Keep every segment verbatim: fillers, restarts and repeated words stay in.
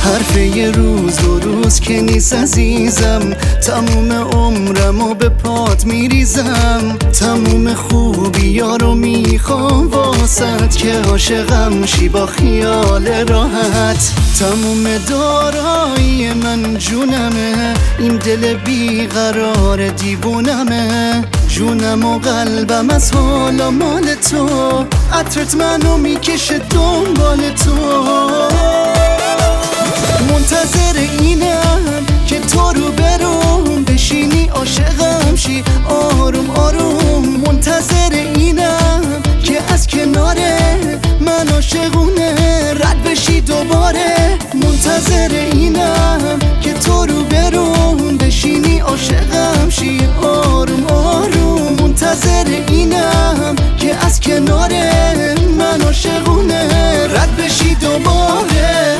حرف یه روز دو روز که نیست عزیزم، تموم عمرمو به پات میریزم. تموم خوبی ها رو میخوام واسط که عاشقم شی با خیال راحت. تموم دارایی من جونمه، این دل بیقرار دیوونمه. جونم و قلبم از حالا مال تو، عطرت منو میکشه دنبال تو. منتظر اینم که تو رو برم بشینی عاشقم شی آروم آروم. منتظر اینم که از کنار من عاشقونه رد بشی دوباره. منتظر اینم که تو رو برم بشینی عاشقم شی آروم آروم. منتظر اینم که از کنار من عاشقونه رد بشی دوباره.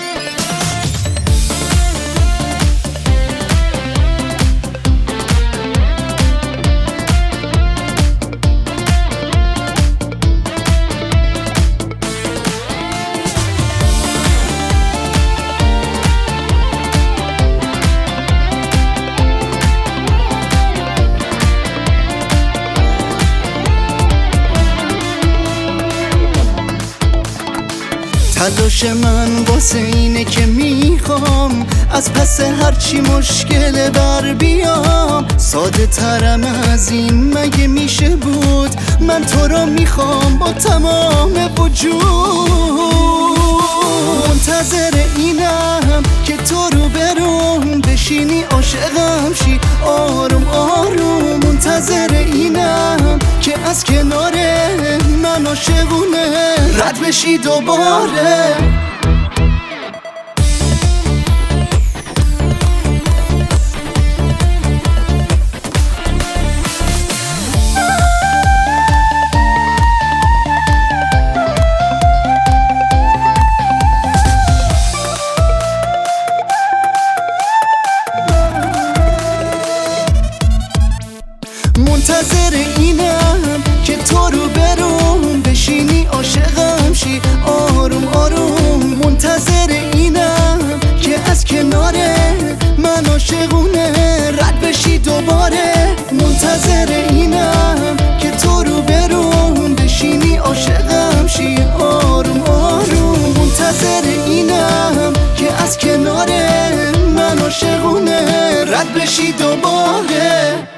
تلاش من واسه اینه که میخوام از پس هرچی مشکل بر بیام. ساده ترم از این مگه میشه بود؟ من تو رو میخوام با تمام وجود. منتظر اینم که تو رو برم بشینی عاشقم شی آروم آروم. منتظر اینم که از کنار من عاشقونه رد بشی دوباره. منتظر اینم که تو رو برم بشینی عاشقم شی آروم آروم. منتظر اینم که از کنار من عاشقونه رد بشی دوباره. منتظر اینم که تو رو برم بشینی عاشقم شی آروم آروم. منتظر اینم که از کنار من عاشقونه رد بشی دوباره.